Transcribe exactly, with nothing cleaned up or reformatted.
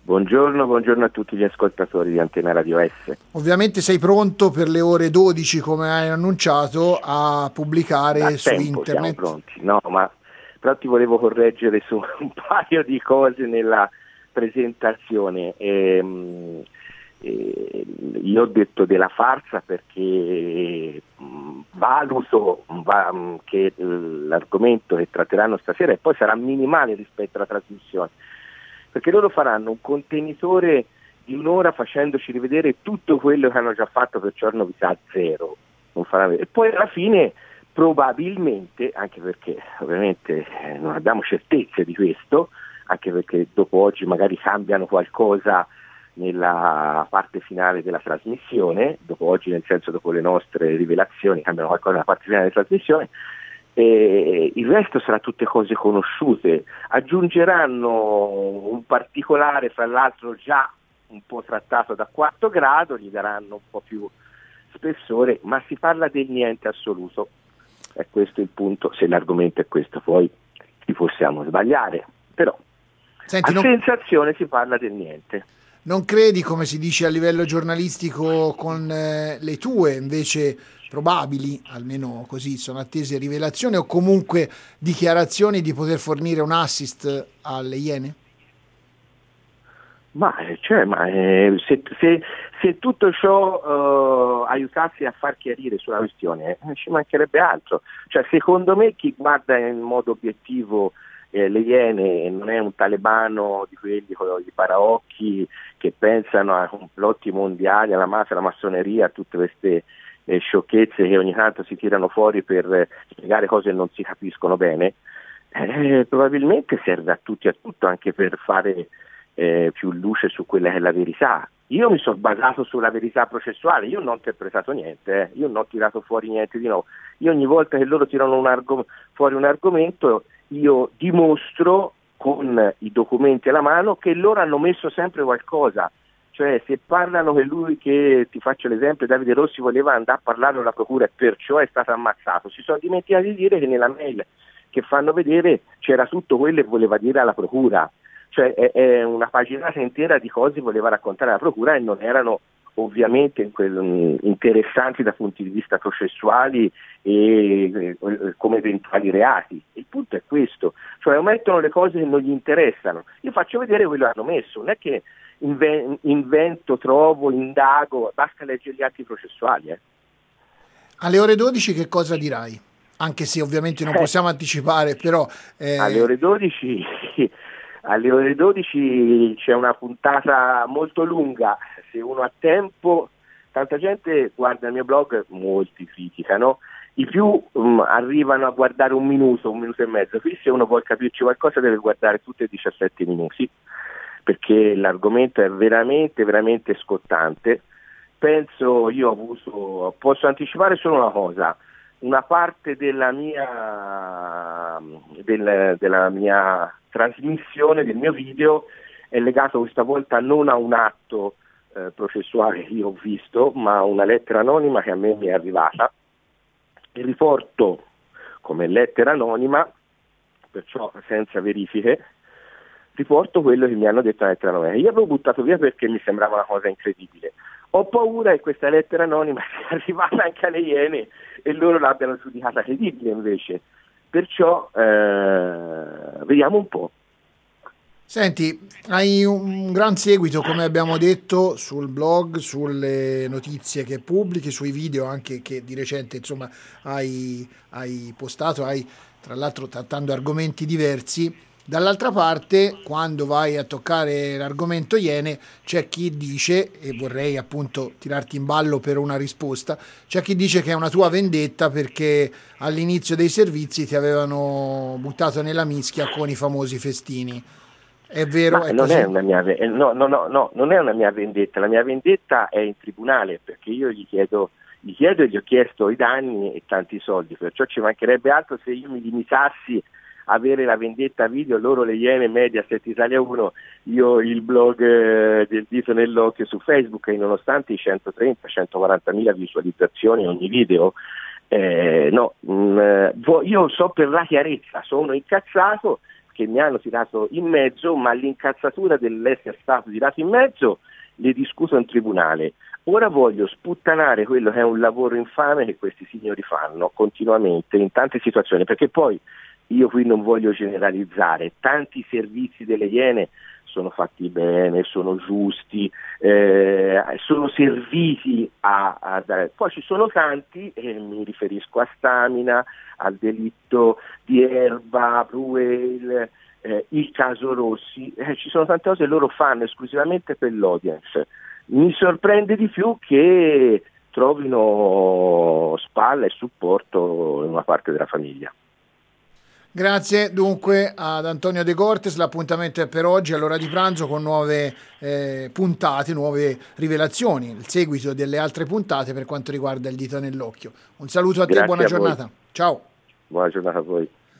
Buongiorno, buongiorno a tutti gli ascoltatori di Antena Radio S. Ovviamente sei pronto per le ore dodici, come hai annunciato, a pubblicare Da su tempo internet. Siamo pronti, no, ma però ti volevo correggere su un paio di cose nella presentazione. Ehm, eh, io ho detto della farsa perché mh, valuto va, mh, che eh, l'argomento che tratteranno stasera e poi sarà minimale rispetto alla trasmissione, perché loro faranno un contenitore di un'ora facendoci rivedere tutto quello che hanno già fatto, perciò novità zero. Non farà... E poi alla fine probabilmente, anche perché ovviamente eh, non abbiamo certezze di questo, anche perché dopo oggi magari cambiano qualcosa nella parte finale della trasmissione, dopo oggi nel senso dopo le nostre rivelazioni cambiano qualcosa nella parte finale della trasmissione, e il resto sarà tutte cose conosciute. Aggiungeranno un particolare, fra l'altro già un po' trattato da quarto grado, gli daranno un po' più spessore, ma si parla del niente assoluto. È questo il punto, se l'argomento è questo, poi ci possiamo sbagliare, però Senti, a non, sensazione si parla del niente. non credi, come si dice a livello giornalistico, con eh, le tue invece probabili, almeno così sono attese, rivelazioni o comunque dichiarazioni di poter fornire un assist alle Iene? Ma, cioè, ma eh, se, se, se tutto ciò uh, aiutasse a far chiarire sulla questione, eh, ci mancherebbe altro. Cioè, secondo me chi guarda in modo obiettivo eh, le Iene non è un talebano di quelli con i paraocchi che pensano a complotti mondiali, alla mafia, alla massoneria, a tutte queste eh, sciocchezze che ogni tanto si tirano fuori per eh, spiegare cose che non si capiscono bene. Eh, probabilmente serve a tutti e a tutto, anche per fare Eh, più luce su quella che è la verità. Io mi sono basato sulla verità processuale, io non ho interpretato niente, eh. io non ho tirato fuori niente di nuovo. Io ogni volta che loro tirano un argom- fuori un argomento, io dimostro con i documenti alla mano che loro hanno messo sempre qualcosa. Cioè, se parlano che lui, che ti faccio l'esempio, Davide Rossi voleva andare a parlare alla procura e perciò è stato ammazzato, si sono dimenticati di dire che nella mail che fanno vedere c'era tutto quello che voleva dire alla procura. Cioè è, è una paginata intera di cose che voleva raccontare la procura e non erano ovviamente quel, interessanti da punti di vista processuali e, e come eventuali reati. Il punto è questo, cioè omettono le cose che non gli interessano. Io faccio vedere quello che hanno messo, non è che inven- invento, trovo, indago, basta leggere gli atti processuali. Eh. Alle ore dodici che cosa dirai? Anche se ovviamente non possiamo anticipare, però... Eh... Alle ore dodici... Alle ore dodici c'è una puntata molto lunga, se uno ha tempo, tanta gente guarda il mio blog, molti criticano, i più um, arrivano a guardare un minuto, un minuto e mezzo, qui se uno vuole capirci qualcosa deve guardare tutti e diciassette minuti, perché l'argomento è veramente, veramente scottante. Penso, io ho avuto, posso anticipare solo una cosa, una parte della mia, del, della mia trasmissione, del mio video, è legato questa volta non a un atto eh, processuale che io ho visto, ma a una lettera anonima che a me mi è arrivata, e riporto come lettera anonima, perciò senza verifiche, riporto quello che mi hanno detto nella lettera anonima. Io avevo buttato via perché mi sembrava una cosa incredibile. Ho paura che questa lettera anonima sia arrivata anche alle Iene e loro l'abbiano giudicata credibile invece. Perciò eh, vediamo un po'. Senti, hai un gran seguito, come abbiamo detto, sul blog, sulle notizie che pubblichi, sui video anche che di recente insomma hai, hai postato, hai tra l'altro trattando argomenti diversi. Dall'altra parte, quando vai a toccare l'argomento Iene, c'è chi dice, e vorrei appunto tirarti in ballo per una risposta, c'è chi dice che è una tua vendetta perché all'inizio dei servizi ti avevano buttato nella mischia con i famosi festini. È vero? Ma È non così? è una mia no, no, no, no, non è una mia vendetta, la mia vendetta è in tribunale, perché io gli chiedo, gli chiedo e gli ho chiesto i danni e tanti soldi, perciò ci mancherebbe altro se io mi limitassi avere la vendetta video, loro le Iene, Mediaset, Italia uno, io il blog eh, del dito nell'occhio su Facebook, e nonostante i centotrenta centoquaranta mila visualizzazioni ogni video, eh, no, mh, io so per la chiarezza, sono incazzato che mi hanno tirato in mezzo, ma l'incazzatura dell'essere stato tirato in mezzo le discuto in tribunale. Ora voglio sputtanare quello che è un lavoro infame che questi signori fanno continuamente in tante situazioni, perché poi io qui non voglio generalizzare, tanti servizi delle Iene sono fatti bene, sono giusti, eh, sono serviti a, a dare. Poi ci sono tanti, e mi riferisco a Stamina, al delitto di Erba, Bruel, eh, il caso Rossi, eh, ci sono tante cose che loro fanno esclusivamente per l'audience. Mi sorprende di più che trovino spalla e supporto in una parte della famiglia. Grazie dunque ad Antonio De Cortes, l'appuntamento è per oggi all'ora di pranzo con nuove eh, puntate, nuove rivelazioni, il seguito delle altre puntate per quanto riguarda il dito nell'occhio. Un saluto a te, Grazie buona a giornata. voi. Ciao. Buona giornata a voi.